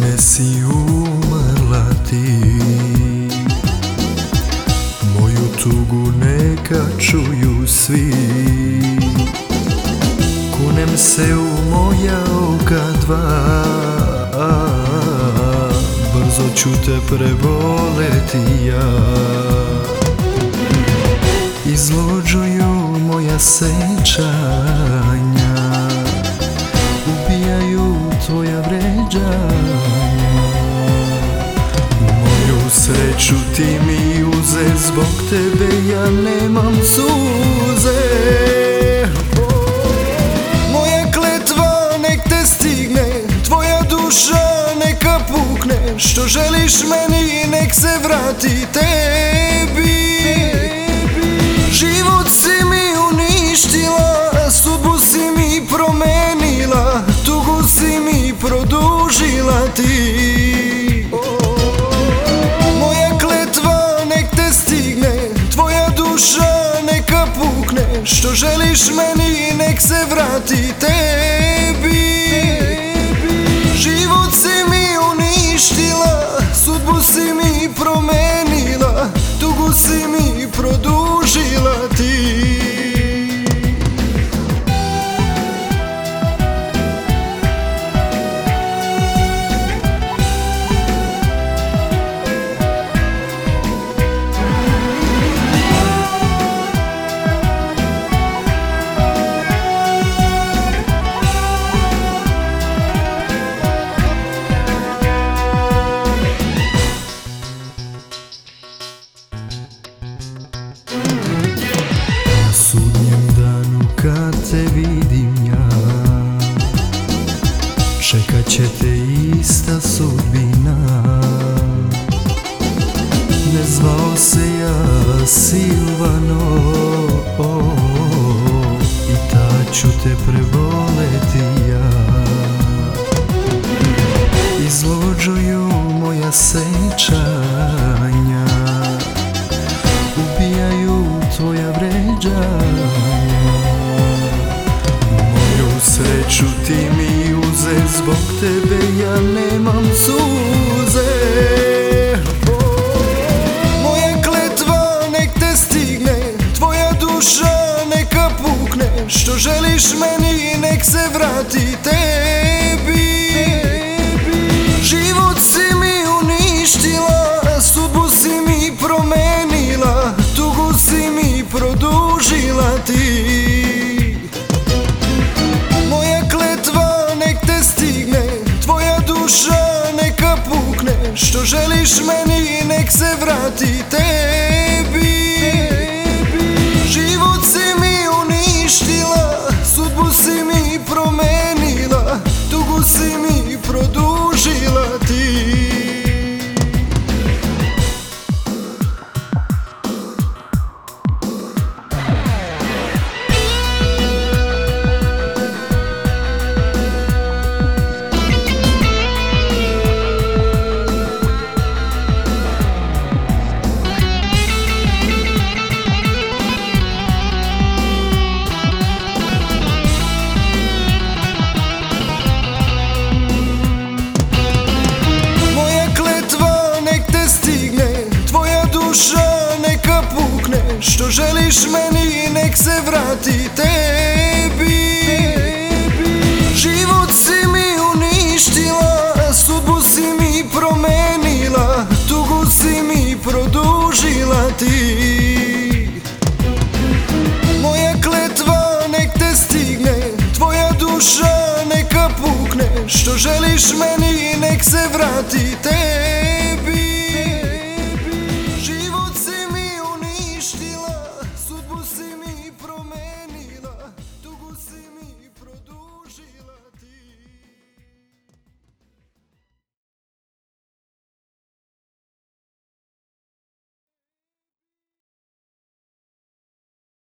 mene si umrla ti. Moju tugu neka čuju svi, kunem se u moja oka dva. Brzo ću te preboleti ja. Izluđuju moja sećanja, ubijaju tvoja vređanja. Moju sreću ti mi uze, zbog tebe ja nemam suze. Moja kletva nek te stigne, tvoja duša neka pukne. Što želiš meni nek se vrati tebi. Život si mi uništila, sudbu si mi promenila, tugu si mi produžila ti. Moja kletva nek te stigne, tvoja duša neka pukne. Što želiš meni nek se vrati tebi. Život si mi uništila, sudbu si mi promenila, tugu si mi produžila ti. Sudnjem danu kad te vidim ja, čekat će te ista sudbina. Ne zvao se ja Silvano, i tad ću te preboleti ja. Izluđuju moja sećanja, ubijaju tvoja vređanja. Moju sreću ti mi uze, zbog tebe ja nemam suze. Moja kletva nek te stigne, tvoja duša neka pukne. Što želiš meni nek se vrati tebi. Život si mi uništila, sudbu si mi promenila, tugu si mi produžila ti. Moja kletva nek te stigne, tvoja duša neka pukne. Što želiš meni nek se vrati tebi. Život si mi uništila, sudbu si mi promenila, tugu si mi produžila ti. Duša neka pukne, što želiš meni nek se vrati tebi. Život si mi uništila, sudbu si mi promenila, tugu si mi produžila ti. Moja kletva nek te stigne, tvoja duša neka pukne. Što želiš meni nek se vrati tebi.